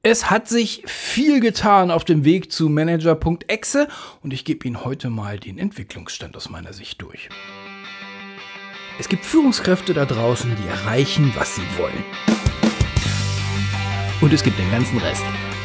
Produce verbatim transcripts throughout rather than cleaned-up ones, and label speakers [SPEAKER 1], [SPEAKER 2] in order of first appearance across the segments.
[SPEAKER 1] Es hat sich viel getan auf dem Weg zu Manager Punkt exe und ich gebe Ihnen heute mal den Entwicklungsstand aus meiner Sicht durch. Es gibt Führungskräfte da draußen, die erreichen, was sie wollen. Und es gibt den ganzen Rest.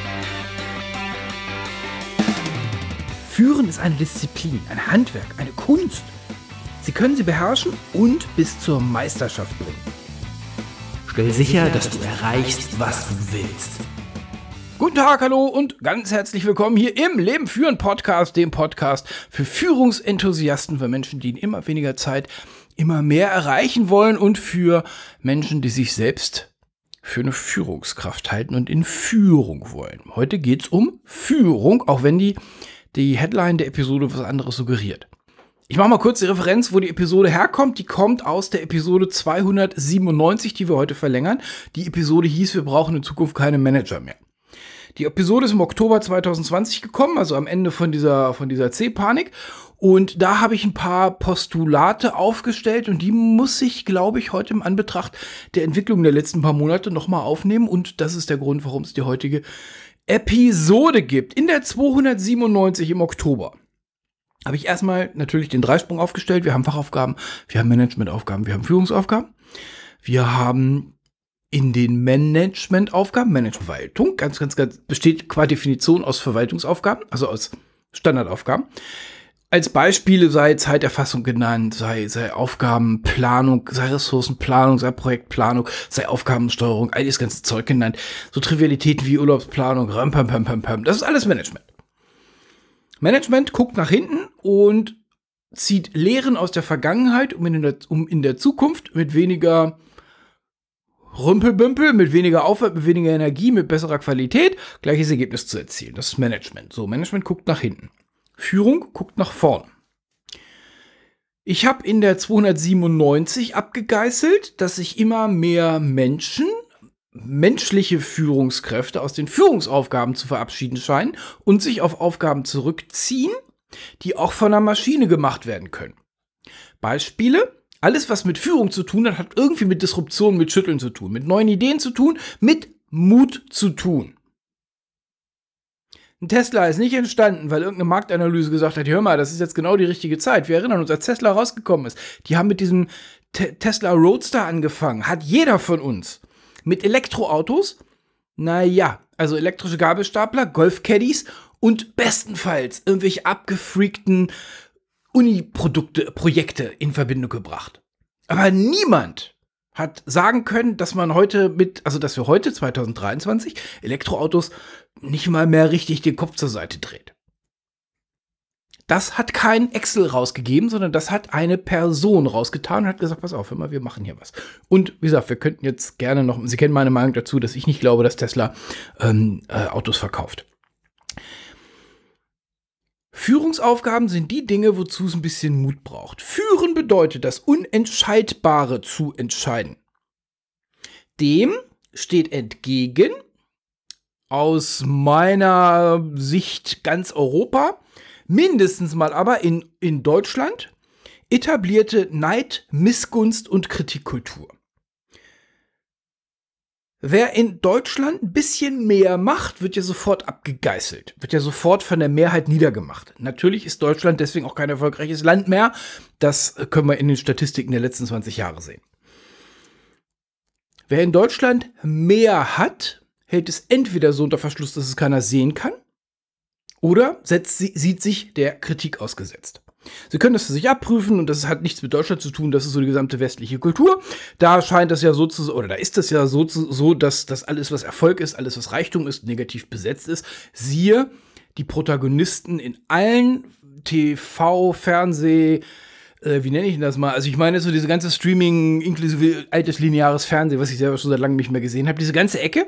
[SPEAKER 1] Führen ist eine Disziplin, ein Handwerk, eine Kunst. Sie können sie beherrschen und bis zur Meisterschaft bringen. Stell sicher, dass du erreichst, was du willst. Guten Tag, hallo und ganz herzlich willkommen hier im Leben führen Podcast, dem Podcast für Führungsenthusiasten, für Menschen, die in immer weniger Zeit immer mehr erreichen wollen und für Menschen, die sich selbst für eine Führungskraft halten und in Führung wollen. Heute geht's um Führung, auch wenn die, die Headline der Episode was anderes suggeriert. Ich mache mal kurz die Referenz, wo die Episode herkommt. Die kommt aus der Episode zweihundertsiebenundneunzig, die wir heute verlängern. Die Episode hieß, wir brauchen in Zukunft keine Manager mehr. Die Episode ist im Oktober zweitausendzwanzig gekommen, also am Ende von dieser, von dieser C-Panik. Und da habe ich ein paar Postulate aufgestellt und die muss ich, glaube ich, heute im Anbetracht der Entwicklung der letzten paar Monate nochmal aufnehmen. Und das ist der Grund, warum es die heutige Episode gibt. In der zweihundertsiebenundneunzig im Oktober habe ich erstmal natürlich den Dreisprung aufgestellt. Wir haben Fachaufgaben, wir haben Managementaufgaben, wir haben Führungsaufgaben. Wir haben in den Managementaufgaben, Managementverwaltung, ganz, ganz, ganz, besteht qua Definition aus Verwaltungsaufgaben, also aus Standardaufgaben. Als Beispiele sei Zeiterfassung genannt, sei, sei Aufgabenplanung, sei Ressourcenplanung, sei Projektplanung, sei Aufgabensteuerung, all das ganze Zeug genannt. So Trivialitäten wie Urlaubsplanung, ram, pam, pam, pam, pam. Das ist alles Management. Management guckt nach hinten und zieht Lehren aus der Vergangenheit, um in der, um in der Zukunft mit weniger Rümpelbümpel, mit weniger Aufwand, mit weniger Energie, mit besserer Qualität, gleiches Ergebnis zu erzielen. Das ist Management. So, Management guckt nach hinten. Führung guckt nach vorn. Ich habe in der zweihundertsiebenundneunzig abgegeißelt, dass sich immer mehr Menschen, menschliche Führungskräfte aus den Führungsaufgaben zu verabschieden scheinen und sich auf Aufgaben zurückziehen, die auch von einer Maschine gemacht werden können. Beispiele: Alles, was mit Führung zu tun hat, hat irgendwie mit Disruption, mit Schütteln zu tun, mit neuen Ideen zu tun, mit Mut zu tun. Ein Tesla ist nicht entstanden, weil irgendeine Marktanalyse gesagt hat, hör mal, das ist jetzt genau die richtige Zeit. Wir erinnern uns, als Tesla rausgekommen ist. Die haben mit diesem Te- Tesla Roadster angefangen. Hat jeder von uns. Mit Elektroautos, naja, also elektrische Gabelstapler, Golfcaddies und bestenfalls irgendwelche abgefreakten Uni-Produkte, Projekte in Verbindung gebracht. Aber niemand hat sagen können, dass man heute mit, also dass wir heute, zweitausenddreiundzwanzig, Elektroautos nicht mal mehr richtig den Kopf zur Seite dreht. Das hat kein Excel rausgegeben, sondern das hat eine Person rausgetan und hat gesagt, pass auf, hör mal, wir machen hier was. Und wie gesagt, wir könnten jetzt gerne noch, Sie kennen meine Meinung dazu, dass ich nicht glaube, dass Tesla ähm, äh, Autos verkauft. Führungsaufgaben sind die Dinge, wozu es ein bisschen Mut braucht. Führen bedeutet, das Unentscheidbare zu entscheiden. Dem steht entgegen, aus meiner Sicht ganz Europa, mindestens mal aber in, in Deutschland, etablierte Neid, Missgunst und Kritikkultur. Wer in Deutschland ein bisschen mehr macht, wird ja sofort abgegeißelt, wird ja sofort von der Mehrheit niedergemacht. Natürlich ist Deutschland deswegen auch kein erfolgreiches Land mehr. Das können wir in den Statistiken der letzten zwanzig Jahre sehen. Wer in Deutschland mehr hat, hält es entweder so unter Verschluss, dass es keiner sehen kann, oder setzt, sieht sich der Kritik ausgesetzt. Sie können das für sich abprüfen und das hat nichts mit Deutschland zu tun, das ist so die gesamte westliche Kultur. Da scheint das ja so zu, oder da ist das ja so, zu, so dass, dass alles, was Erfolg ist, alles, was Reichtum ist, negativ besetzt ist. Siehe die Protagonisten in allen T V, Fernseh, äh, wie nenne ich denn das mal? Also ich meine so diese ganze Streaming, inklusive altes lineares Fernsehen, was ich selber schon seit langem nicht mehr gesehen habe, diese ganze Ecke.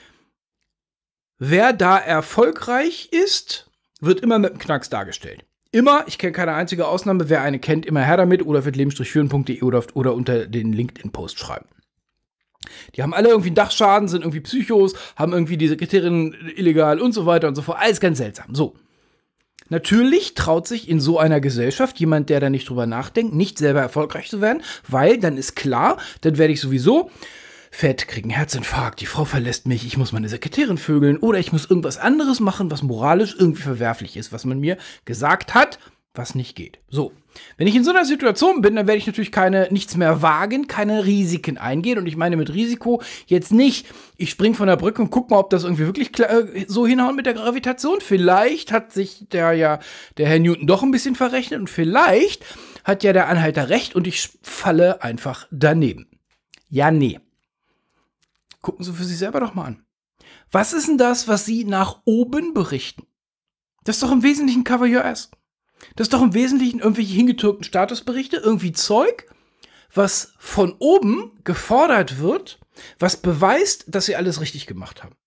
[SPEAKER 1] Wer da erfolgreich ist, wird immer mit einem Knacks dargestellt. Immer, ich kenne keine einzige Ausnahme, wer eine kennt, immer her damit oder wird leben-führen punkt de oder, oder unter den LinkedIn-Post schreiben. Die haben alle irgendwie einen Dachschaden, sind irgendwie Psychos, haben irgendwie die Sekretärin illegal und so weiter und so fort. Alles ganz seltsam. So. Natürlich traut sich in so einer Gesellschaft jemand, der da nicht drüber nachdenkt, nicht selber erfolgreich zu werden, weil dann ist klar, dann werde ich sowieso fett, kriege einen Herzinfarkt, die Frau verlässt mich, ich muss meine Sekretärin vögeln oder ich muss irgendwas anderes machen, was moralisch irgendwie verwerflich ist, was man mir gesagt hat, was nicht geht. So, wenn ich in so einer Situation bin, dann werde ich natürlich keine, nichts mehr wagen, keine Risiken eingehen. Und ich meine mit Risiko jetzt nicht, ich spring von der Brücke und guck mal, ob das irgendwie wirklich klar, so hinhaut mit der Gravitation. Vielleicht hat sich der ja, der Herr Newton doch ein bisschen verrechnet und vielleicht hat ja der Anhalter recht und ich falle einfach daneben. Ja, nee. Gucken Sie für sich selber doch mal an. Was ist denn das, was Sie nach oben berichten? Das ist doch im Wesentlichen Cover Your Ass. Das ist doch im Wesentlichen irgendwelche hingetürkten Statusberichte, irgendwie Zeug, was von oben gefordert wird, was beweist, dass Sie alles richtig gemacht haben.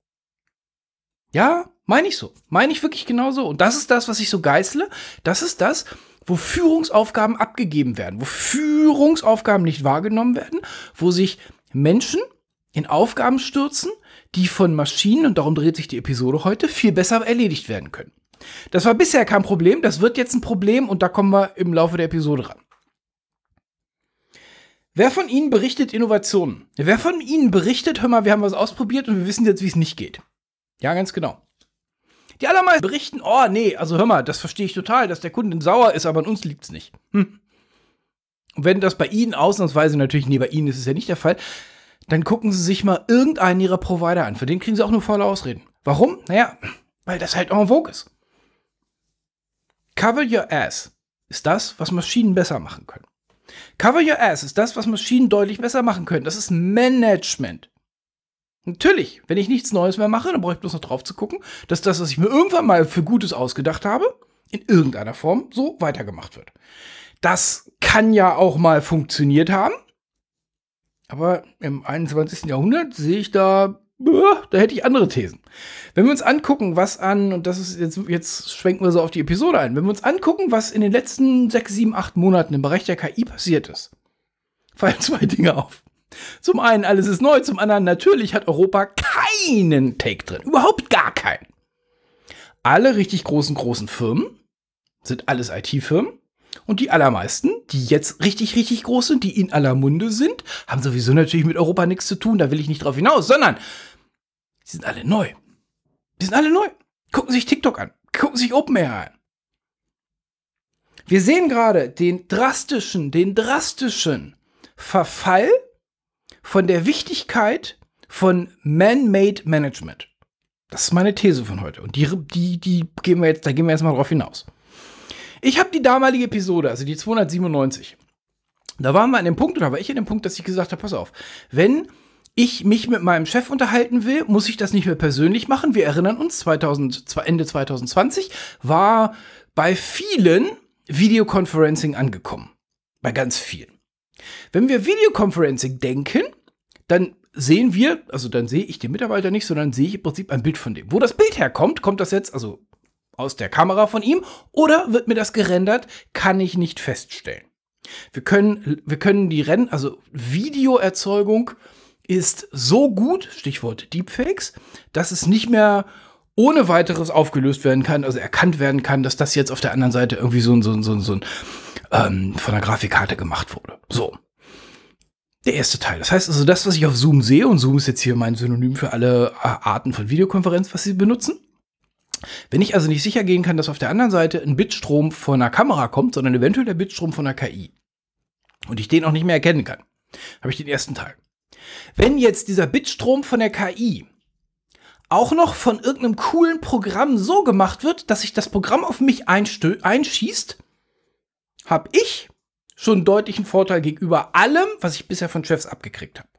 [SPEAKER 1] Ja, meine ich so. Meine ich wirklich genauso. Und das ist das, was ich so geißle. Das ist das, wo Führungsaufgaben abgegeben werden, wo Führungsaufgaben nicht wahrgenommen werden, wo sich Menschen in Aufgaben stürzen, die von Maschinen, und darum dreht sich die Episode heute, viel besser erledigt werden können. Das war bisher kein Problem, das wird jetzt ein Problem und da kommen wir im Laufe der Episode ran. Wer von Ihnen berichtet Innovationen? Wer von Ihnen berichtet, hör mal, wir haben was ausprobiert und wir wissen jetzt, wie es nicht geht? Ja, ganz genau. Die allermeisten berichten, oh nee, also hör mal, das verstehe ich total, dass der Kunde sauer ist, aber an uns liegt's nicht. Hm. Und wenn das bei Ihnen ausnahmsweise, natürlich, nee, bei Ihnen ist es ja nicht der Fall, dann gucken Sie sich mal irgendeinen Ihrer Provider an. Für den kriegen Sie auch nur faule Ausreden. Warum? Naja, weil das halt en vogue ist. Cover Your Ass ist das, was Maschinen besser machen können. Cover Your Ass ist das, was Maschinen deutlich besser machen können. Das ist Management. Natürlich, wenn ich nichts Neues mehr mache, dann brauche ich bloß noch drauf zu gucken, dass das, was ich mir irgendwann mal für Gutes ausgedacht habe, in irgendeiner Form so weitergemacht wird. Das kann ja auch mal funktioniert haben, aber im einundzwanzigsten Jahrhundert sehe ich da, da hätte ich andere Thesen. Wenn wir uns angucken, was an, und das ist jetzt, jetzt schwenken wir so auf die Episode ein, wenn wir uns angucken, was in den letzten sechs, sieben, acht Monaten im Bereich der K I passiert ist, fallen zwei Dinge auf. Zum einen, alles ist neu, zum anderen, natürlich hat Europa keinen Take drin. Überhaupt gar keinen. Alle richtig großen, großen Firmen sind alles I T-Firmen. Und die allermeisten, die jetzt richtig, richtig groß sind, die in aller Munde sind, haben sowieso natürlich mit Europa nichts zu tun. Da will ich nicht drauf hinaus, sondern die sind alle neu. Die sind alle neu. Gucken sich TikTok an. Gucken sich OpenAI an. Wir sehen gerade den drastischen, den drastischen Verfall von der Wichtigkeit von Man-Made Management. Das ist meine These von heute. Und die, die, die gehen wir jetzt, da gehen wir jetzt mal drauf hinaus. Ich habe die damalige Episode, also die zweihundertsiebenundneunzig. Da waren wir an dem Punkt, oder war ich an dem Punkt, dass ich gesagt habe, pass auf, wenn ich mich mit meinem Chef unterhalten will, muss ich das nicht mehr persönlich machen. Wir erinnern uns, zweitausend, Ende zwanzig zwanzig war bei vielen Videoconferencing angekommen. Bei ganz vielen. Wenn wir Videoconferencing denken, dann sehen wir, also dann sehe ich den Mitarbeiter nicht, sondern sehe ich im Prinzip ein Bild von dem. Wo das Bild herkommt, kommt das jetzt, also aus der Kamera von ihm, oder wird mir das gerendert, kann ich nicht feststellen. Wir können, wir können die Rennen, also Videoerzeugung ist so gut, Stichwort Deepfakes, dass es nicht mehr ohne weiteres aufgelöst werden kann, also erkannt werden kann, dass das jetzt auf der anderen Seite irgendwie so ein, so ein, so ein, so ein ähm, von der Grafikkarte gemacht wurde. So. Der erste Teil. Das heißt also, das, was ich auf Zoom sehe, und Zoom ist jetzt hier mein Synonym für alle Arten von Videokonferenz, was sie benutzen. Wenn ich also nicht sicher gehen kann, dass auf der anderen Seite ein Bitstrom von einer Kamera kommt, sondern eventuell der Bitstrom von einer K I und ich den auch nicht mehr erkennen kann, habe ich den ersten Teil. Wenn jetzt dieser Bitstrom von der K I auch noch von irgendeinem coolen Programm so gemacht wird, dass sich das Programm auf mich einstö- einschießt, habe ich schon einen deutlichen Vorteil gegenüber allem, was ich bisher von Chefs abgekriegt habe.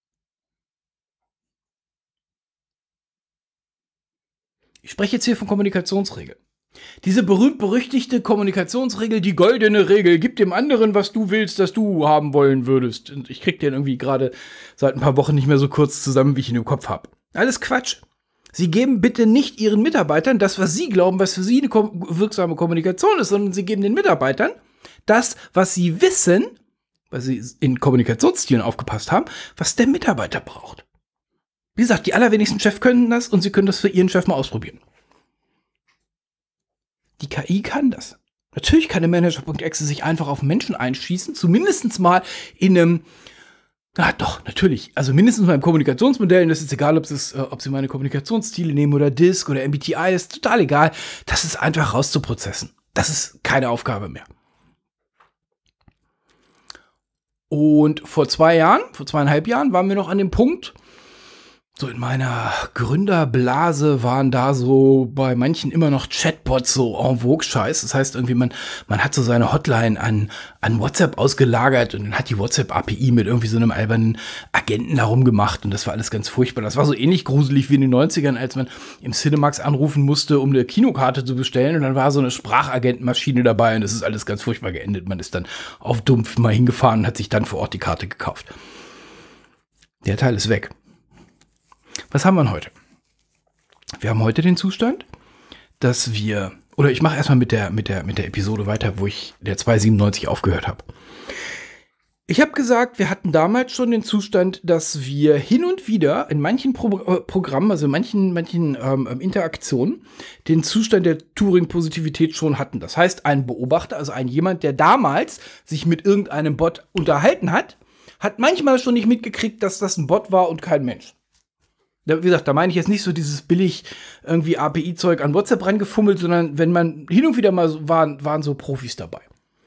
[SPEAKER 1] Ich spreche jetzt hier von Kommunikationsregeln. Diese berühmt-berüchtigte Kommunikationsregel, die goldene Regel, gib dem anderen, was du willst, dass du haben wollen würdest. Und ich krieg den irgendwie gerade seit ein paar Wochen nicht mehr so kurz zusammen, wie ich ihn im Kopf habe. Alles Quatsch. Sie geben bitte nicht Ihren Mitarbeitern das, was Sie glauben, was für Sie eine kom- wirksame Kommunikation ist, sondern Sie geben den Mitarbeitern das, was Sie wissen, weil Sie in Kommunikationsstilen aufgepasst haben, was der Mitarbeiter braucht. Wie gesagt, die allerwenigsten Chefs können das und sie können das für ihren Chef mal ausprobieren. Die K I kann das. Natürlich kann der Manager.exe sich einfach auf Menschen einschießen, zumindest mal in einem Ah, doch, natürlich. Also mindestens beim Kommunikationsmodell, das ist egal, ob, es, äh, ob sie meine Kommunikationsstile nehmen oder Disk oder M B T I, ist total egal. Das ist einfach rauszuprozessen. Das ist keine Aufgabe mehr. Und vor zwei Jahren, vor zweieinhalb Jahren, waren wir noch an dem Punkt, so in meiner Gründerblase waren da so bei manchen immer noch Chatbots so en vogue Scheiß. Das heißt irgendwie, man, man hat so seine Hotline an, an WhatsApp ausgelagert und dann hat die WhatsApp-A P I mit irgendwie so einem albernen Agenten da rumgemacht und das war alles ganz furchtbar. Das war so ähnlich gruselig wie in den neunzigern, als man im Cinemax anrufen musste, um eine Kinokarte zu bestellen und dann war so eine Sprachagentenmaschine dabei und das ist alles ganz furchtbar geendet. Man ist dann auf Dumpf mal hingefahren und hat sich dann vor Ort die Karte gekauft. Der Teil ist weg. Was haben wir denn heute? Wir haben heute den Zustand, dass wir, oder ich mache erstmal mit der, mit der, mit der Episode weiter, wo ich der zweihundertsiebenundneunzig aufgehört habe. Ich habe gesagt, wir hatten damals schon den Zustand, dass wir hin und wieder in manchen Pro- äh, Programmen, also in manchen, manchen ähm, Interaktionen, den Zustand der Turing-Positivität schon hatten. Das heißt, ein Beobachter, also ein jemand, der damals sich mit irgendeinem Bot unterhalten hat, hat manchmal schon nicht mitgekriegt, dass das ein Bot war und kein Mensch. Wie gesagt, da meine ich jetzt nicht so dieses billig irgendwie A P I-Zeug an WhatsApp rangefummelt, sondern wenn man hin und wieder mal so, waren, waren so Profis dabei.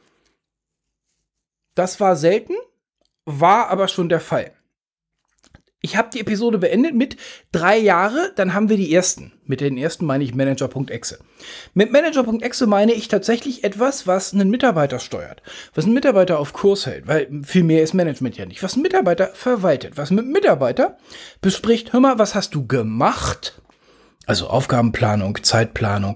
[SPEAKER 1] Das war selten, war aber schon der Fall. Ich habe die Episode beendet mit drei Jahre, dann haben wir die ersten. Mit den ersten meine ich Manager.exe. Mit Manager.exe meine ich tatsächlich etwas, was einen Mitarbeiter steuert. Was einen Mitarbeiter auf Kurs hält, weil viel mehr ist Management ja nicht. Was ein Mitarbeiter verwaltet. Was mit einem Mitarbeiter bespricht, hör mal, was hast du gemacht? Also Aufgabenplanung, Zeitplanung,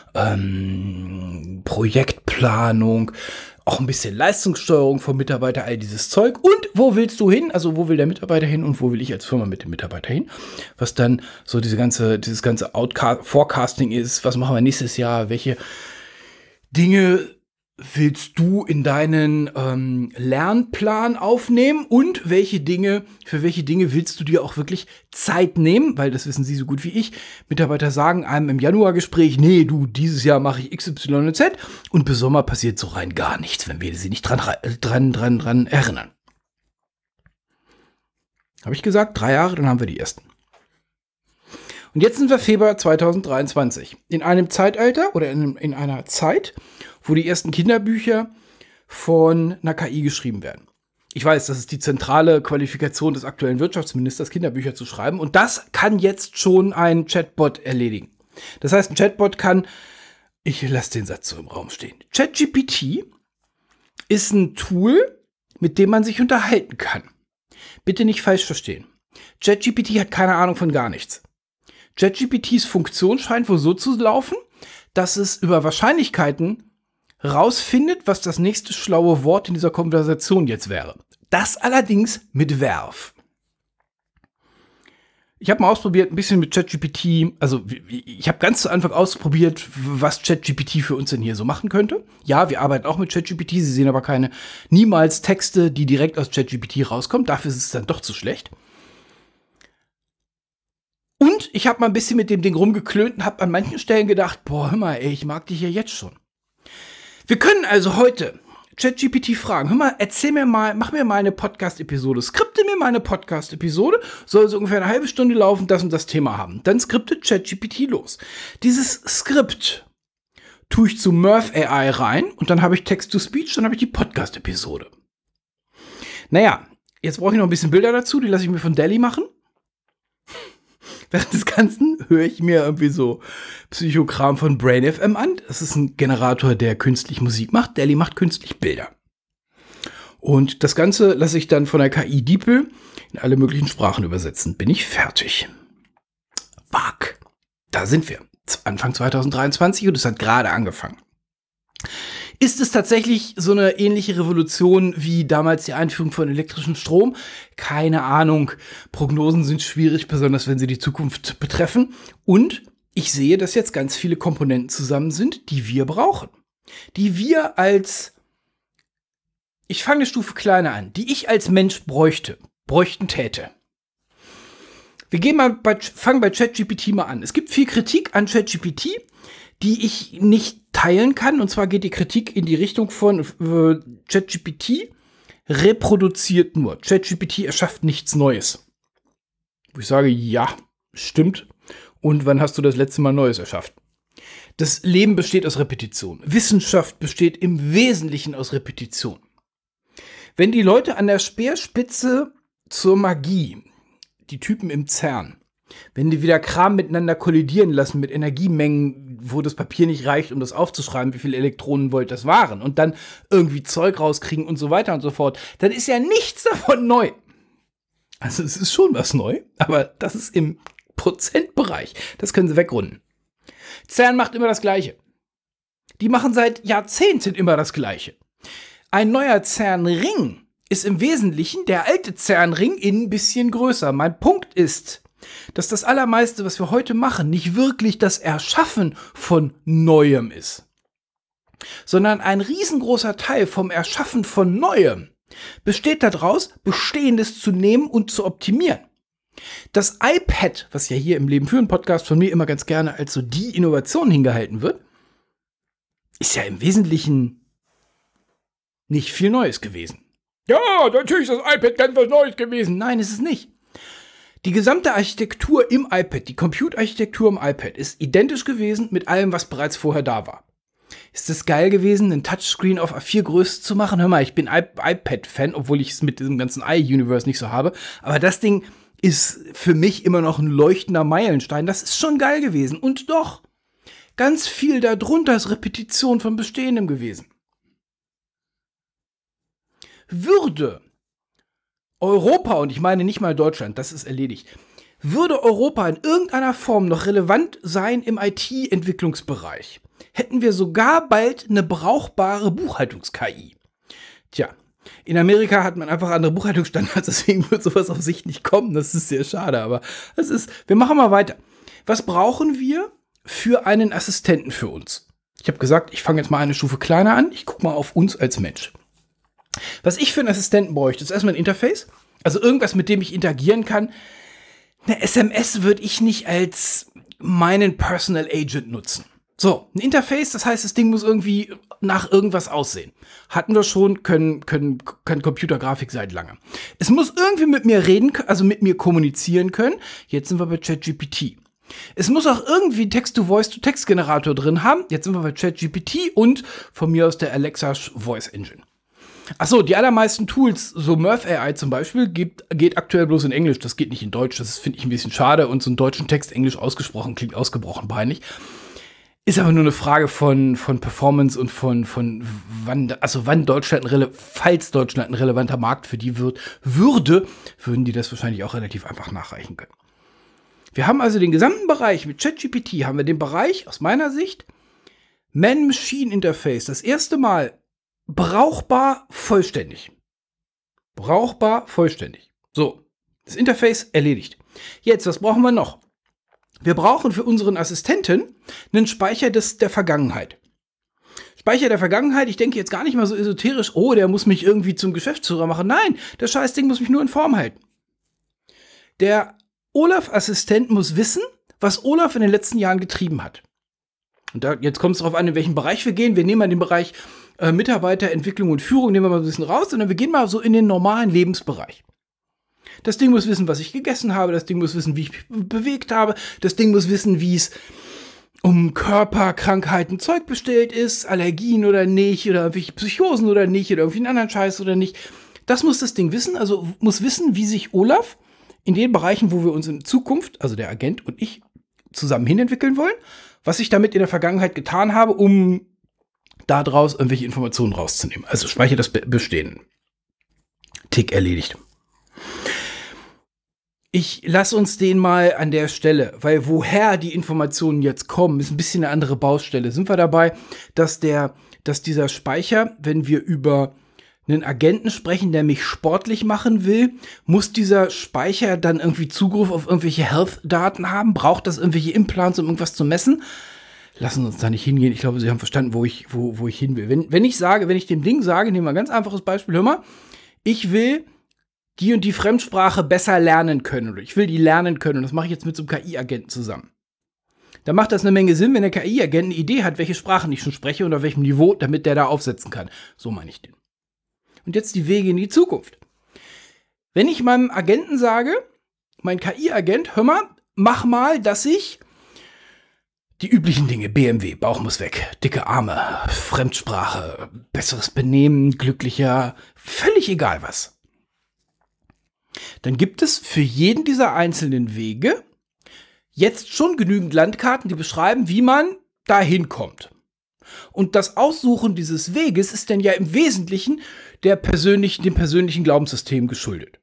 [SPEAKER 1] ähm, Projektplanung, auch ein bisschen Leistungssteuerung vom Mitarbeiter, all dieses Zeug. Und wo willst du hin? Also wo will der Mitarbeiter hin und wo will ich als Firma mit dem Mitarbeiter hin? Was dann so diese ganze, dieses ganze Outca- Forecasting ist. Was machen wir nächstes Jahr? Welche Dinge willst du in deinen ähm, Lernplan aufnehmen? Und welche Dinge, für welche Dinge willst du dir auch wirklich Zeit nehmen? Weil das wissen Sie so gut wie ich. Mitarbeiter sagen einem im Januargespräch, nee, du, dieses Jahr mache ich X Y und Z. Und bis Sommer passiert so rein gar nichts, wenn wir sie nicht dran, dran, dran, dran erinnern. Habe ich gesagt, drei Jahre, dann haben wir die ersten. Und jetzt sind wir Februar zweitausenddreiundzwanzig. In einem Zeitalter oder in, in einer Zeit, wo die ersten Kinderbücher von einer K I geschrieben werden. Ich weiß, das ist die zentrale Qualifikation des aktuellen Wirtschaftsministers, Kinderbücher zu schreiben. Und das kann jetzt schon ein Chatbot erledigen. Das heißt, ein Chatbot kann, ich lasse den Satz so im Raum stehen. ChatGPT ist ein Tool, mit dem man sich unterhalten kann. Bitte nicht falsch verstehen. ChatGPT hat keine Ahnung von gar nichts. ChatGPTs Funktion scheint wohl so zu laufen, dass es über Wahrscheinlichkeiten rausfindet, was das nächste schlaue Wort in dieser Konversation jetzt wäre. Das allerdings mit Verve. Ich habe mal ausprobiert, ein bisschen mit ChatGPT, also ich habe ganz zu Anfang ausprobiert, was ChatGPT für uns denn hier so machen könnte. Ja, wir arbeiten auch mit ChatGPT, Sie sehen aber keine, niemals Texte, die direkt aus ChatGPT rauskommen. Dafür ist es dann doch zu schlecht. Und ich habe mal ein bisschen mit dem Ding rumgeklönt und habe an manchen Stellen gedacht, boah, hör mal, ey, ich mag dich ja jetzt schon. Wir können also heute ChatGPT fragen, hör mal, erzähl mir mal, mach mir mal eine Podcast-Episode, skripte mir mal eine Podcast-Episode, soll so ungefähr eine halbe Stunde laufen, das und das Thema haben. Dann skriptet ChatGPT los. Dieses Skript tue ich zu Mirth A I rein und dann habe ich Text-to-Speech, dann habe ich die Podcast-Episode. Naja, jetzt brauche ich noch ein bisschen Bilder dazu, die lasse ich mir von Dall-E machen. Während des Ganzen höre ich mir irgendwie so Psychokram von Brain F M an. Das ist ein Generator, der künstlich Musik macht. Dall-E macht künstlich Bilder. Und das Ganze lasse ich dann von der K I DeepL in alle möglichen Sprachen übersetzen. Bin ich fertig. Fuck. Da sind wir. Anfang zweitausenddreiundzwanzig und es hat gerade angefangen. Ist es tatsächlich so eine ähnliche Revolution wie damals die Einführung von elektrischem Strom? Keine Ahnung. Prognosen sind schwierig, besonders wenn sie die Zukunft betreffen. Und ich sehe, dass jetzt ganz viele Komponenten zusammen sind, die wir brauchen. Die wir als, ich fange eine Stufe kleiner an, die ich als Mensch bräuchte, bräuchten täte. Wir gehen mal bei, fangen bei ChatGPT mal an. Es gibt viel Kritik an ChatGPT, die ich nicht teilen kann. Und zwar geht die Kritik in die Richtung von äh, ChatGPT reproduziert nur. ChatGPT erschafft nichts Neues. Wo ich sage, ja, stimmt. Und wann hast du das letzte Mal Neues erschafft? Das Leben besteht aus Repetition. Wissenschaft besteht im Wesentlichen aus Repetition. Wenn die Leute an der Speerspitze zur Magie, die Typen im CERN, wenn die wieder Kram miteinander kollidieren lassen mit Energiemengen, wo das Papier nicht reicht, um das aufzuschreiben, wie viele Elektronenvolt das waren, und dann irgendwie Zeug rauskriegen und so weiter und so fort, dann ist ja nichts davon neu. Also es ist schon was neu, aber das ist im Prozentbereich. Das können sie wegrunden. CERN macht immer das Gleiche. Die machen seit Jahrzehnten immer das Gleiche. Ein neuer CERN-Ring ist im Wesentlichen der alte CERN-Ring in ein bisschen größer. Mein Punkt ist, dass das Allermeiste, was wir heute machen, nicht wirklich das Erschaffen von Neuem ist, sondern ein riesengroßer Teil vom Erschaffen von Neuem besteht daraus, Bestehendes zu nehmen und zu optimieren. Das iPad, was ja hier im Leben führen Podcast von mir immer ganz gerne als so die Innovation hingehalten wird, ist ja im Wesentlichen nicht viel Neues gewesen. Ja, natürlich ist das iPad ganz was Neues gewesen. Nein, ist es nicht. Die gesamte Architektur im iPad, die Computerarchitektur im iPad ist identisch gewesen mit allem, was bereits vorher da war. Ist es geil gewesen, einen Touchscreen auf A vier Größe zu machen? Hör mal, ich bin iPad-Fan, obwohl ich es mit diesem ganzen i-Universe nicht so habe. Aber das Ding ist für mich immer noch ein leuchtender Meilenstein. Das ist schon geil gewesen. Und doch, ganz viel darunter ist Repetition von Bestehendem gewesen. Würde Europa, und ich meine nicht mal Deutschland, das ist erledigt, würde Europa in irgendeiner Form noch relevant sein im I T-Entwicklungsbereich, hätten wir sogar bald eine brauchbare Buchhaltungs-K I. Tja, in Amerika hat man einfach andere Buchhaltungsstandards, deswegen wird sowas auf sich nicht kommen. Das ist sehr schade, aber es ist, wir machen mal weiter. Was brauchen wir für einen Assistenten für uns? Ich habe gesagt, ich fange jetzt mal eine Stufe kleiner an. Ich gucke mal auf uns als Mensch. Was ich für einen Assistenten bräuchte, ist erstmal ein Interface. Also irgendwas, mit dem ich interagieren kann. Eine S M S würde ich nicht als meinen Personal Agent nutzen. So, ein Interface, das heißt, das Ding muss irgendwie nach irgendwas aussehen. Hatten wir schon, können, können, kann Computergrafik seit lange. Es muss irgendwie mit mir reden, also mit mir kommunizieren können. Jetzt sind wir bei ChatGPT. Es muss auch irgendwie Text-to-Voice-to-Text-Generator drin haben. Jetzt sind wir bei ChatGPT und von mir aus der Alexa Voice Engine. Achso, die allermeisten Tools, so Mirth A I zum Beispiel, gibt, geht aktuell bloß in Englisch. Das geht nicht in Deutsch. Das finde ich ein bisschen schade. Und so einen deutschen Text Englisch ausgesprochen klingt ausgebrochen peinlich. Ist aber nur eine Frage von, von Performance und von, von wann, also wann Deutschland, ein rele- falls Deutschland ein relevanter Markt für die wird, würde, würden die das wahrscheinlich auch relativ einfach nachreichen können. Wir haben also den gesamten Bereich mit ChatGPT, haben wir den Bereich aus meiner Sicht Man-Machine-Interface das erste Mal brauchbar vollständig. Brauchbar vollständig. So, das Interface erledigt. Jetzt, was brauchen wir noch? Wir brauchen für unseren Assistenten einen Speicher des, der Vergangenheit. Speicher der Vergangenheit, ich denke jetzt gar nicht mal so esoterisch, oh, der muss mich irgendwie zum Geschäftsführer machen. Nein, das Scheißding muss mich nur in Form halten. Der Olaf-Assistent muss wissen, was Olaf in den letzten Jahren getrieben hat. Und da, jetzt kommt es darauf an, in welchen Bereich wir gehen. Wir nehmen mal den Bereich äh, Mitarbeiterentwicklung und Führung, nehmen wir mal ein bisschen raus, sondern wir gehen mal so in den normalen Lebensbereich. Das Ding muss wissen, was ich gegessen habe. Das Ding muss wissen, wie ich mich bewegt habe. Das Ding muss wissen, wie es um Körperkrankheiten Zeug bestellt ist, Allergien oder nicht, oder irgendwelche Psychosen oder nicht, oder irgendwie einen anderen Scheiß oder nicht. Das muss das Ding wissen. Also muss wissen, wie sich Olaf in den Bereichen, wo wir uns in Zukunft, also der Agent und ich, zusammen hinentwickeln wollen, was ich damit in der Vergangenheit getan habe, um daraus irgendwelche Informationen rauszunehmen. Also speichere das Bestehen. Tick erledigt. Ich lasse uns den mal an der Stelle, weil woher die Informationen jetzt kommen, ist ein bisschen eine andere Baustelle. Sind wir dabei, dass der, dass dieser Speicher, wenn wir über einen Agenten sprechen, der mich sportlich machen will, muss dieser Speicher dann irgendwie Zugriff auf irgendwelche Health-Daten haben? Braucht das irgendwelche Implants, um irgendwas zu messen? Lassen Sie uns da nicht hingehen. Ich glaube, Sie haben verstanden, wo ich, wo, wo ich hin will. Wenn, wenn ich sage, wenn ich dem Ding sage, nehmen wir ein ganz einfaches Beispiel, hör mal, ich will die und die Fremdsprache besser lernen können oder ich will die lernen können und das mache ich jetzt mit so einem K I-Agenten zusammen. Da macht das eine Menge Sinn, wenn der K I-Agent eine Idee hat, welche Sprachen ich schon spreche und auf welchem Niveau, damit der da aufsetzen kann. So meine ich den. Und jetzt die Wege in die Zukunft. Wenn ich meinem Agenten sage, mein K I-Agent, hör mal, mach mal, dass ich die üblichen Dinge, B M W, Bauch muss weg, dicke Arme, Fremdsprache, besseres Benehmen, glücklicher, völlig egal was. Dann gibt es für jeden dieser einzelnen Wege jetzt schon genügend Landkarten, die beschreiben, wie man dahin kommt. Und das Aussuchen dieses Weges ist dann ja im Wesentlichen der persönlichen, dem persönlichen Glaubenssystem geschuldet.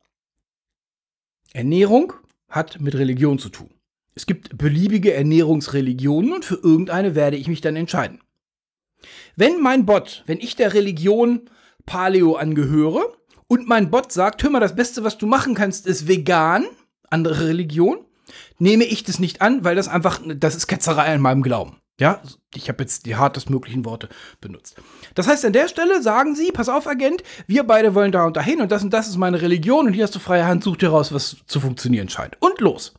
[SPEAKER 1] Ernährung hat mit Religion zu tun. Es gibt beliebige Ernährungsreligionen und für irgendeine werde ich mich dann entscheiden. Wenn mein Bot, wenn ich der Religion Paleo angehöre und mein Bot sagt, hör mal, das Beste, was du machen kannst, ist vegan, andere Religion, nehme ich das nicht an, weil das einfach, das ist Ketzerei an meinem Glauben. Ja, ich habe jetzt die hartest möglichen Worte benutzt. Das heißt, an der Stelle sagen Sie, pass auf, Agent, wir beide wollen da und dahin und das und das ist meine Religion und hier hast du freie Hand, such dir raus, was zu funktionieren scheint. Und los.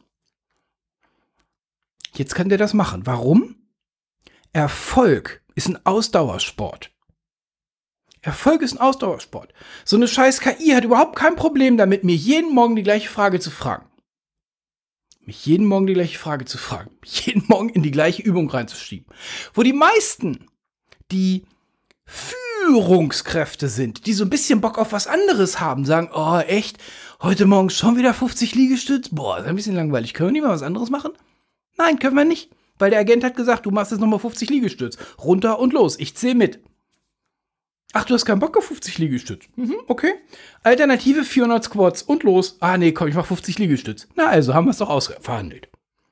[SPEAKER 1] Jetzt kann der das machen. Warum? Erfolg ist ein Ausdauersport. Erfolg ist ein Ausdauersport. So eine scheiß K I hat überhaupt kein Problem damit, mir jeden Morgen die gleiche Frage zu fragen. Mich jeden Morgen die gleiche Frage zu fragen. Mich jeden Morgen in die gleiche Übung reinzuschieben. Wo die meisten, die Führungskräfte sind, die so ein bisschen Bock auf was anderes haben, sagen, oh echt, heute Morgen schon wieder fünfzig Liegestütz? Boah, ist ein bisschen langweilig. Können wir nicht mal was anderes machen? Nein, können wir nicht. Weil der Agent hat gesagt, du machst jetzt nochmal fünfzig Liegestütz. Runter und los, ich zähle mit. Ach, du hast keinen Bock auf fünfzig Liegestütz? Mhm, okay. Alternative vierhundert Squats und los. Ah, nee, komm, ich mach fünfzig Liegestütz. Na also, haben wir es doch ausverhandelt.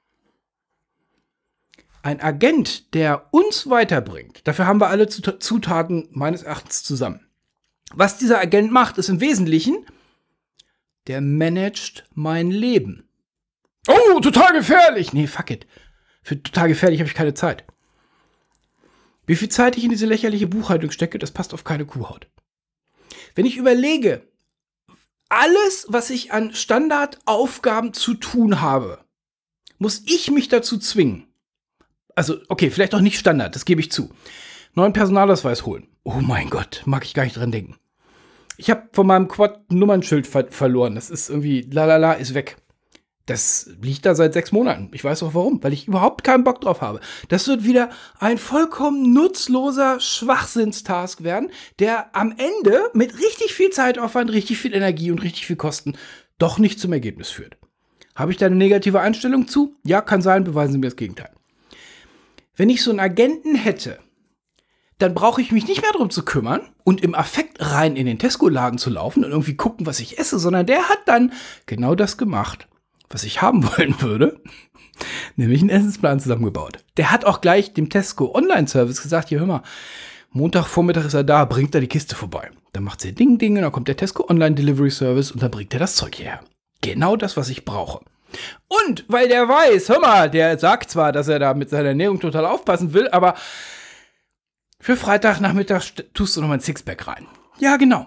[SPEAKER 1] Ein Agent, der uns weiterbringt, dafür haben wir alle Zutaten meines Erachtens zusammen. Was dieser Agent macht, ist im Wesentlichen, der managt mein Leben. Oh, total gefährlich. Nee, fuck it. Für total gefährlich habe ich keine Zeit. Wie viel Zeit ich in diese lächerliche Buchhaltung stecke, das passt auf keine Kuhhaut. Wenn ich überlege, alles, was ich an Standardaufgaben zu tun habe, muss ich mich dazu zwingen. Also, okay, vielleicht auch nicht Standard, das gebe ich zu. Neuen Personalausweis holen. Oh mein Gott, mag ich gar nicht dran denken. Ich habe von meinem Quad ein Nummernschild ver- verloren. Das ist irgendwie, lalala, ist weg. Das liegt da seit sechs Monaten. Ich weiß auch warum, weil ich überhaupt keinen Bock drauf habe. Das wird wieder ein vollkommen nutzloser Schwachsinnstask werden, der am Ende mit richtig viel Zeitaufwand, richtig viel Energie und richtig viel Kosten doch nicht zum Ergebnis führt. Habe ich da eine negative Einstellung zu? Ja, kann sein, beweisen Sie mir das Gegenteil. Wenn ich so einen Agenten hätte, dann brauche ich mich nicht mehr darum zu kümmern und im Affekt rein in den Tesco-Laden zu laufen und irgendwie gucken, was ich esse, sondern der hat dann genau das gemacht, was ich haben wollen würde, nämlich einen Essensplan zusammengebaut. Der hat auch gleich dem Tesco Online-Service gesagt, hier hör mal, Montagvormittag ist er da, bringt er die Kiste vorbei. Dann macht sie Ding, Ding, und dann kommt der Tesco Online-Delivery-Service und dann bringt er das Zeug hierher. Genau das, was ich brauche. Und weil der weiß, hör mal, der sagt zwar, dass er da mit seiner Ernährung total aufpassen will, aber für Freitagnachmittag tust du noch mal ein Sixpack rein. Ja, genau.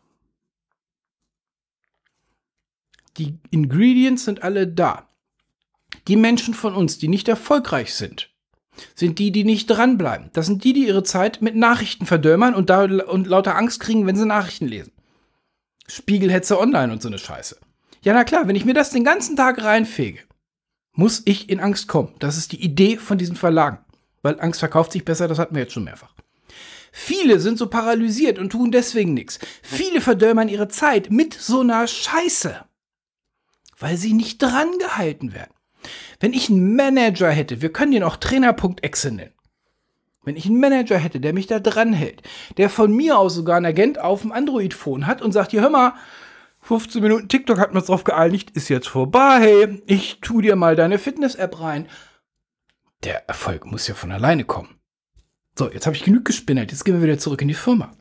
[SPEAKER 1] Die Ingredients sind alle da. Die Menschen von uns, die nicht erfolgreich sind, sind die, die nicht dranbleiben. Das sind die, die ihre Zeit mit Nachrichten verdömern und, da, und lauter Angst kriegen, wenn sie Nachrichten lesen. Spiegelhetze online und so eine Scheiße. Ja, na klar, wenn ich mir das den ganzen Tag reinfege, muss ich in Angst kommen. Das ist die Idee von diesen Verlagen. Weil Angst verkauft sich besser, das hatten wir jetzt schon mehrfach. Viele sind so paralysiert und tun deswegen nichts. Viele verdömern ihre Zeit mit so einer Scheiße, weil sie nicht dran gehalten werden. Wenn ich einen Manager hätte, wir können den auch Trainer.exe nennen. Wenn ich einen Manager hätte, der mich da dran hält, der von mir aus sogar einen Agent auf dem Android-Phone hat und sagt, hier, hör mal, fünfzehn Minuten TikTok hat man es drauf geeinigt, ist jetzt vorbei, ich tu dir mal deine Fitness-App rein. Der Erfolg muss ja von alleine kommen. So, jetzt habe ich genug gespinnert, jetzt gehen wir wieder zurück in die Firma.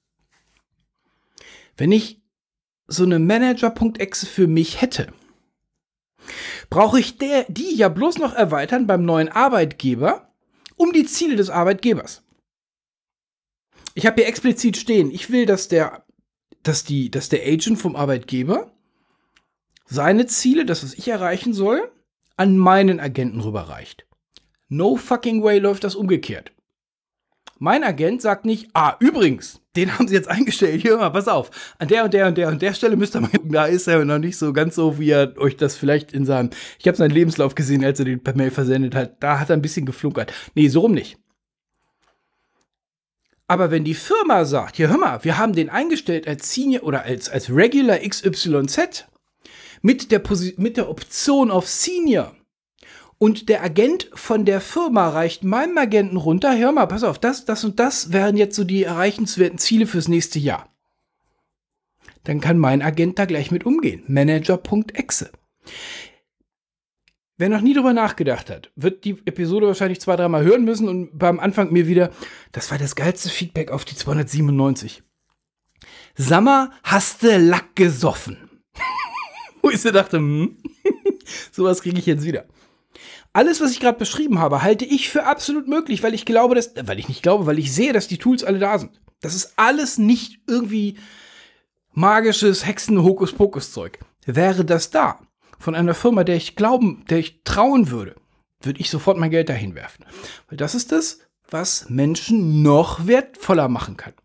[SPEAKER 1] Wenn ich so eine Manager.exe für mich hätte, brauche ich der, die ja bloß noch erweitern beim neuen Arbeitgeber um die Ziele des Arbeitgebers. Ich habe hier explizit stehen, ich will, dass der, dass die, dass der Agent vom Arbeitgeber seine Ziele, das, was ich erreichen soll, an meinen Agenten rüberreicht. No fucking way läuft das umgekehrt. Mein Agent sagt nicht, ah, übrigens, den haben sie jetzt eingestellt, hier mal, pass auf, an der und der und der und der Stelle müsst ihr mal, da ist er noch nicht so ganz so, wie er euch das vielleicht in seinem, ich habe seinen Lebenslauf gesehen, als er den per Mail versendet hat, da hat er ein bisschen geflunkert. Nee, so rum nicht. Aber wenn die Firma sagt, hier hör mal, wir haben den eingestellt als Senior oder als, als Regular X Y Z mit der, Posi- mit der Option auf Senior, und der Agent von der Firma reicht meinem Agenten runter, hör mal, pass auf, das, das und das wären jetzt so die erreichenswerten Ziele fürs nächste Jahr. Dann kann mein Agent da gleich mit umgehen. Manager.exe. Wer noch nie drüber nachgedacht hat, wird die Episode wahrscheinlich zwei, dreimal hören müssen und beim Anfang mir wieder, das war das geilste Feedback auf die zweihundertsiebenundneunzig. Sammer, hast du Lack gesoffen? Wo ich so dachte, hm, sowas kriege ich jetzt wieder. Alles, was ich gerade beschrieben habe, halte ich für absolut möglich, weil ich glaube, dass, weil ich nicht glaube, weil ich sehe, dass die Tools alle da sind. Das ist alles nicht irgendwie magisches Hexen-Hokuspokus-Zeug. Wäre das da von einer Firma, der ich glauben, der ich trauen würde, würde ich sofort mein Geld dahin werfen. Weil das ist das, was Menschen noch wertvoller machen kann.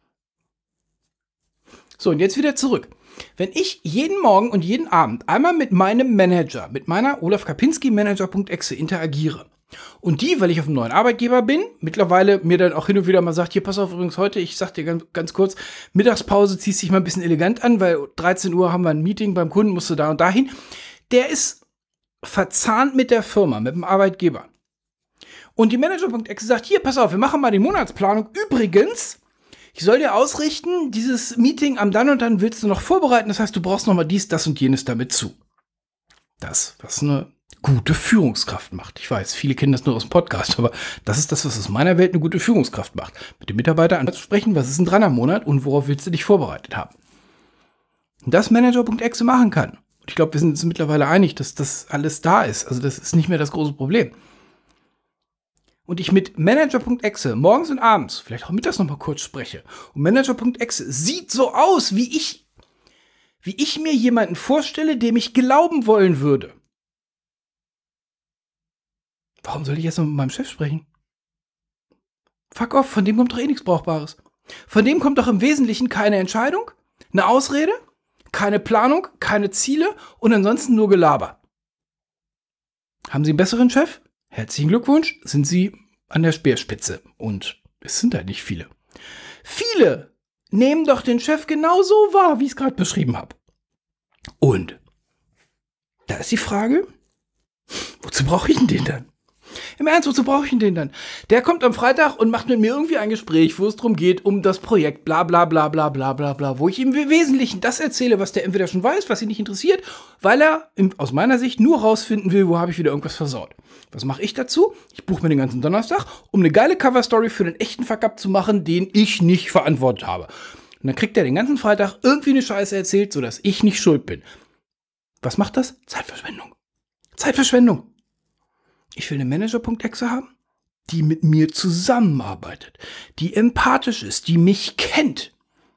[SPEAKER 1] So, und jetzt wieder zurück. Wenn ich jeden Morgen und jeden Abend einmal mit meinem Manager, mit meiner Olaf Kapinski Manager.exe interagiere und die, weil ich auf einem neuen Arbeitgeber bin, mittlerweile mir dann auch hin und wieder mal sagt, hier, pass auf, übrigens heute, ich sag dir ganz, ganz kurz, Mittagspause ziehst dich mal ein bisschen elegant an, weil dreizehn Uhr haben wir ein Meeting beim Kunden, musst du da und dahin. Der ist verzahnt mit der Firma, mit dem Arbeitgeber. Und die Manager.exe sagt, hier, pass auf, wir machen mal die Monatsplanung. Übrigens, ich soll dir ausrichten, dieses Meeting am dann und dann willst du noch vorbereiten. Das heißt, du brauchst noch mal dies, das und jenes damit zu. Das, was eine gute Führungskraft macht. Ich weiß, viele kennen das nur aus dem Podcast, aber das ist das, was aus meiner Welt eine gute Führungskraft macht. Mit dem Mitarbeiter anzusprechen, was ist ein dran am Monat und worauf willst du dich vorbereitet haben. Und das Manager.exe machen kann. Und ich glaube, wir sind uns mittlerweile einig, dass das alles da ist. Also das ist nicht mehr das große Problem. Und ich mit Manager.exe morgens und abends, vielleicht auch mittags noch mal kurz spreche. Und Manager.exe sieht so aus, wie ich, wie ich mir jemanden vorstelle, dem ich glauben wollen würde. Warum soll ich jetzt noch mit meinem Chef sprechen? Fuck off, von dem kommt doch eh nichts Brauchbares. Von dem kommt doch im Wesentlichen keine Entscheidung, eine Ausrede, keine Planung, keine Ziele und ansonsten nur Gelaber. Haben Sie einen besseren Chef? Herzlichen Glückwunsch, sind Sie an der Speerspitze. Und es sind halt nicht viele. Viele nehmen doch den Chef genauso wahr, wie ich es gerade beschrieben habe. Und da ist die Frage, wozu brauche ich denn den dann? Im Ernst, wozu brauche ich denn den dann? Der kommt am Freitag und macht mit mir irgendwie ein Gespräch, wo es darum geht, um das Projekt, bla bla bla bla bla bla bla, wo ich ihm im Wesentlichen das erzähle, was der entweder schon weiß, was ihn nicht interessiert, weil er im, aus meiner Sicht nur rausfinden will, wo habe ich wieder irgendwas versaut. Was mache ich dazu? Ich buche mir den ganzen Donnerstag, um eine geile Coverstory für den echten Fuck-Up zu machen, den ich nicht verantwortet habe. Und dann kriegt er den ganzen Freitag irgendwie eine Scheiße erzählt, sodass ich nicht schuld bin. Was macht das? Zeitverschwendung. Zeitverschwendung. Ich will eine Manager.exe haben, die mit mir zusammenarbeitet, die empathisch ist, die mich kennt.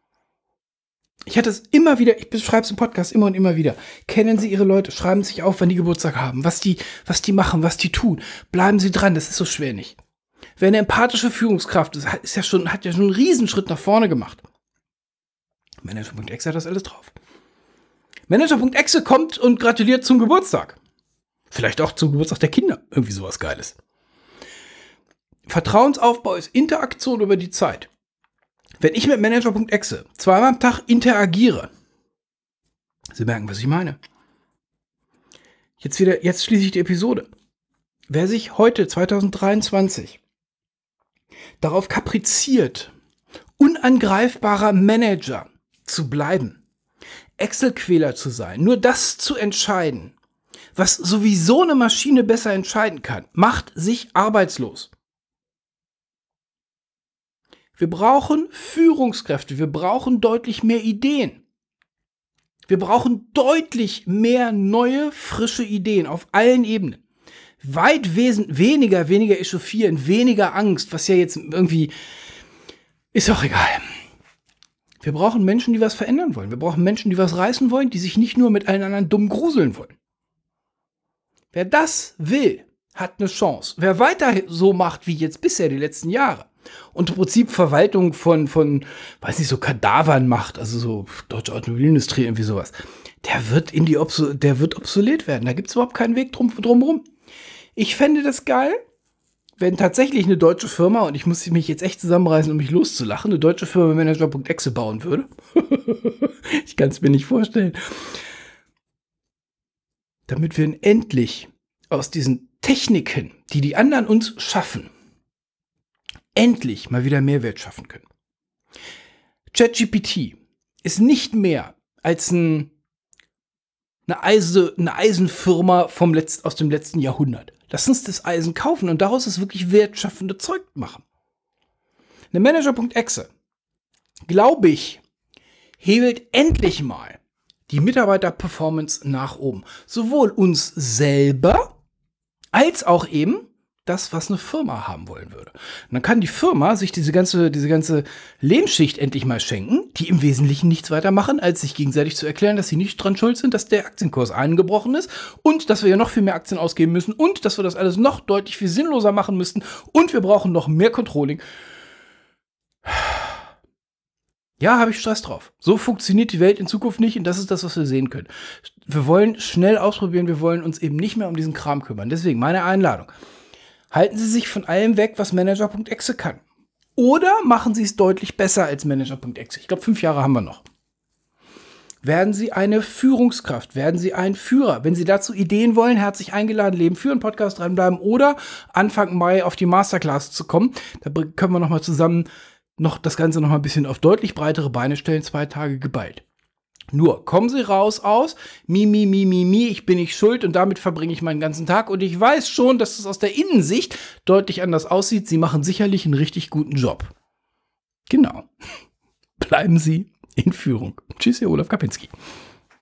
[SPEAKER 1] Ich hatte es immer wieder, ich beschreibe es im Podcast immer und immer wieder. Kennen Sie Ihre Leute, schreiben Sie sich auf, wann die Geburtstag haben, was die, was die machen, was die tun. Bleiben Sie dran, das ist so schwer nicht. Wer eine empathische Führungskraft ist, ist ja schon, hat ja schon einen Riesenschritt nach vorne gemacht. Manager.exe hat das alles drauf. Manager.exe kommt und gratuliert zum Geburtstag. Vielleicht auch zum Geburtstag der Kinder. Irgendwie sowas Geiles. Vertrauensaufbau ist Interaktion über die Zeit. Wenn ich mit Manager.exe zweimal am Tag interagiere, Sie merken, was ich meine. Jetzt wieder, jetzt schließe ich die Episode. Wer sich heute, zweitausenddreiundzwanzig, darauf kapriziert, unangreifbarer Manager zu bleiben, Excel-Quäler zu sein, nur das zu entscheiden, was sowieso eine Maschine besser entscheiden kann, macht sich arbeitslos. Wir brauchen Führungskräfte, wir brauchen deutlich mehr Ideen. Wir brauchen deutlich mehr neue, frische Ideen auf allen Ebenen. Weit wesen- weniger, weniger echauffieren, weniger Angst, was ja jetzt irgendwie, ist auch egal. Wir brauchen Menschen, die was verändern wollen. Wir brauchen Menschen, die was reißen wollen, die sich nicht nur mit allen anderen dumm gruseln wollen. Wer das will, hat eine Chance. Wer weiter so macht wie jetzt bisher die letzten Jahre, und im Prinzip Verwaltung von, von, weiß nicht, so Kadavern macht, also so deutsche Automobilindustrie, irgendwie sowas, der wird in die Obso- der wird obsolet werden. Da gibt es überhaupt keinen Weg drum, drumherum. Ich fände das geil, wenn tatsächlich eine deutsche Firma, und ich muss mich jetzt echt zusammenreißen, um mich loszulachen, eine deutsche Firma Manager.exe bauen würde. Ich kann es mir nicht vorstellen. Damit wir endlich aus diesen Techniken, die die anderen uns schaffen, endlich mal wieder Mehrwert schaffen können. ChatGPT ist nicht mehr als ein, eine, Eise, eine Eisenfirma vom Letz-, aus dem letzten Jahrhundert. Lass uns das Eisen kaufen und daraus das wirklich wertschaffende Zeug machen. Eine Manager.exe, glaube ich, hebelt endlich mal die Mitarbeiter-Performance nach oben. Sowohl uns selber, als auch eben das, was eine Firma haben wollen würde. Und dann kann die Firma sich diese ganze, diese ganze Lebensschicht endlich mal schenken, die im Wesentlichen nichts weiter machen, als sich gegenseitig zu erklären, dass sie nicht dran schuld sind, dass der Aktienkurs eingebrochen ist und dass wir ja noch viel mehr Aktien ausgeben müssen und dass wir das alles noch deutlich viel sinnloser machen müssten und wir brauchen noch mehr Controlling. Ja, habe ich Stress drauf. So funktioniert die Welt in Zukunft nicht und das ist das, was wir sehen können. Wir wollen schnell ausprobieren, wir wollen uns eben nicht mehr um diesen Kram kümmern. Deswegen meine Einladung. Halten Sie sich von allem weg, was Manager.exe kann. Oder machen Sie es deutlich besser als Manager.exe. Ich glaube, fünf Jahre haben wir noch. Werden Sie eine Führungskraft, werden Sie ein Führer. Wenn Sie dazu Ideen wollen, herzlich eingeladen, Leben führen, Podcast dranbleiben oder Anfang Mai auf die Masterclass zu kommen. Da können wir noch mal zusammen noch das Ganze noch mal ein bisschen auf deutlich breitere Beine stellen, zwei Tage geballt. Nur, kommen Sie raus aus, mi, mi, mi, mi, mi, ich bin nicht schuld und damit verbringe ich meinen ganzen Tag und ich weiß schon, dass es aus der Innensicht deutlich anders aussieht. Sie machen sicherlich einen richtig guten Job. Genau. Bleiben Sie in Führung. Tschüss, Ihr Olaf Kapinski.